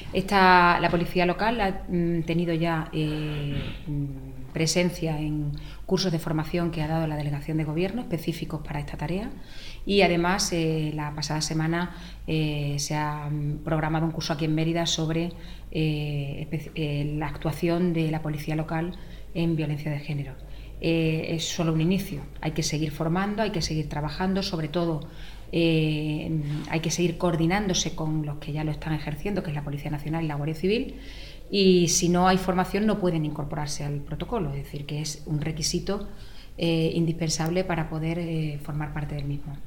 La policía local ha tenido ya presencia en cursos de formación que ha dado la Delegación de Gobierno específicos para esta tarea, y además la pasada semana se ha programado un curso aquí en Mérida sobre la actuación de la policía local en violencia de género. Es solo un inicio, hay que seguir formando, hay que seguir trabajando, sobre todo hay que seguir coordinándose con los que ya lo están ejerciendo, que es la Policía Nacional y la Guardia Civil, y si no hay formación no pueden incorporarse al protocolo, es decir, que es un requisito indispensable para poder formar parte del mismo.